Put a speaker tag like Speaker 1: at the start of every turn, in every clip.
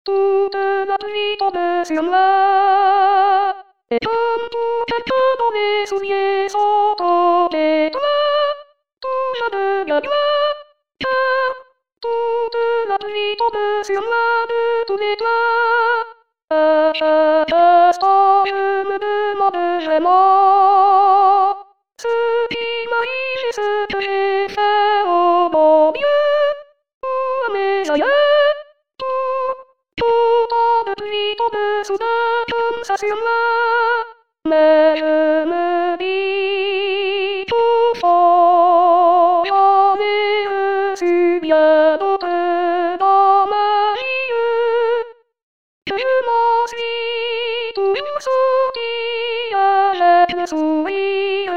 Speaker 1: toute la pluie tombe sur moi. Et comme tout quelqu'un dont les souliers sont tombés, tout je deviens noir, car toute la pluie tombe sur moi de tous les toits. À chaque instant, je me demande vraiment ce qui m'arrive et ce que j'ai fait au bon Dieu, ou à mes aïeux. Tout de pluie tombe soudain comme ça sur moi. Mais je me dis tout fort, j'en ai reçu bien d'autres dans ma vie, que je m'en suis toujours sorti avec le sourire.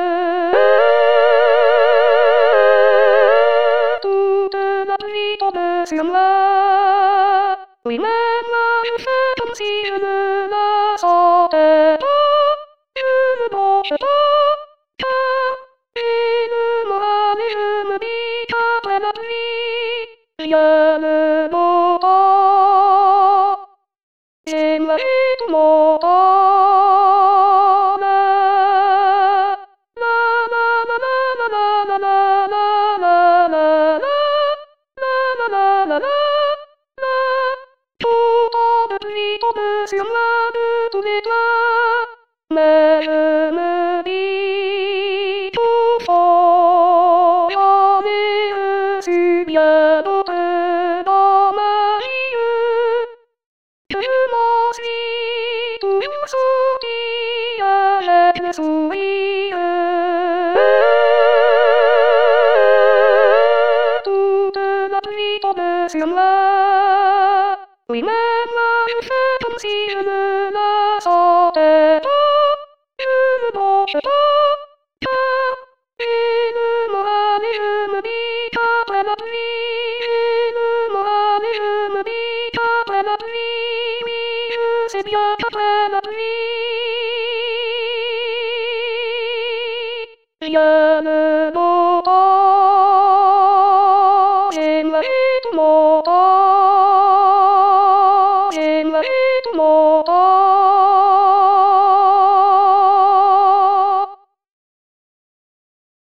Speaker 1: Toute la pluie tombe sur moi. Oui, même moi je fais comme si je ne la sentais pas. Je ne bronche pas, car j'ai le moral et je me dis qu'après la pluie, vient le beau temps. J'aimerais tout mon temps. La la la la la la la la la la la la la la la. Tout de pluie tombe sur moi de tous les toits. Mais je me dis tout fort, j'en ai reçu bien d'autres dans ma vie, que je m'en suis toujours sorti avec le sourire. Toute la pluie tombe sur moi. Oui, même moi je fais comme si je ne la sentais pas. Je ne bronche pas, car j'ai le moral et je me dis qu'après la pluie, j'ai le moral et je me dis qu'après la pluie, oui, je sais bien qu'après la pluie,